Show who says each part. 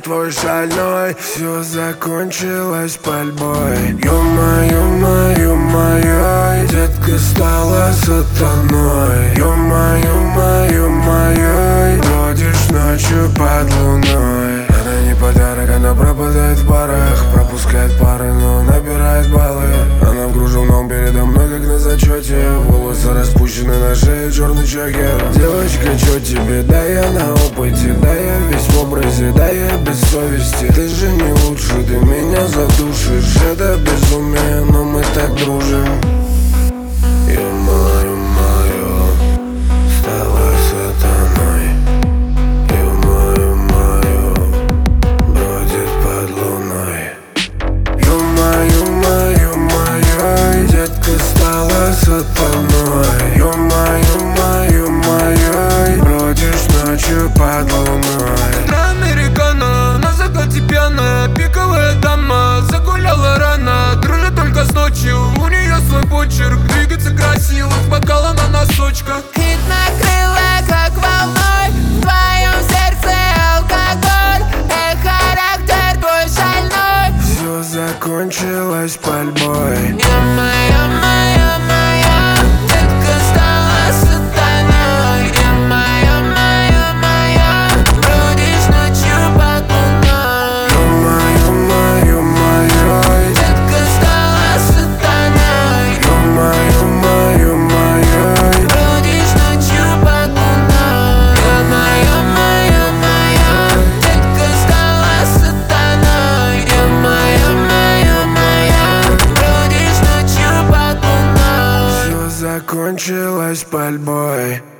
Speaker 1: твой шальной. Все закончилось пальбой. Ё-моё, ё-моё, детка стала сатаной. Ё-моё, бродишь ночью под луной. Она не подарок, она пропадает в парах. Пропускает пары, но набирает баллы. Она в кружевном передо мной, как на зачете. Волосы распущены на шее, черный чокер. Девочка, чё тебе? Да я на опыте, да я весь в образе, да я без совести. Ты же не лучше, ты меня задушишь. Это безумие, но мы так дружим. Ё-моё, стала сатаной. Ё-моё, бродит под луной. Ё-моё, детка стала сатаной. Ё-моё, бродишь ночью под луной.
Speaker 2: Американо, на закате пьяная, пиковая дама, загуляла рано, дружит только с ночью. У нее свой почерк, двигается красиво, с бокала на носочках.
Speaker 3: Хит накрыла как волной, в твоем сердце алкоголь. Характер твой шальной.
Speaker 1: Все закончилось пальбой.
Speaker 3: Ё-моё, детка стала сатаной. Ё-моё, бродишь ночью под луной.
Speaker 1: Ё-моё,
Speaker 3: Детка стала сатаной.
Speaker 1: ё-моё,
Speaker 3: Бродишь ночью под луной. Ё-моё, детка стала сатаной. Ё-моё, бродишь ночью под луной.
Speaker 1: все закончилось пальбой.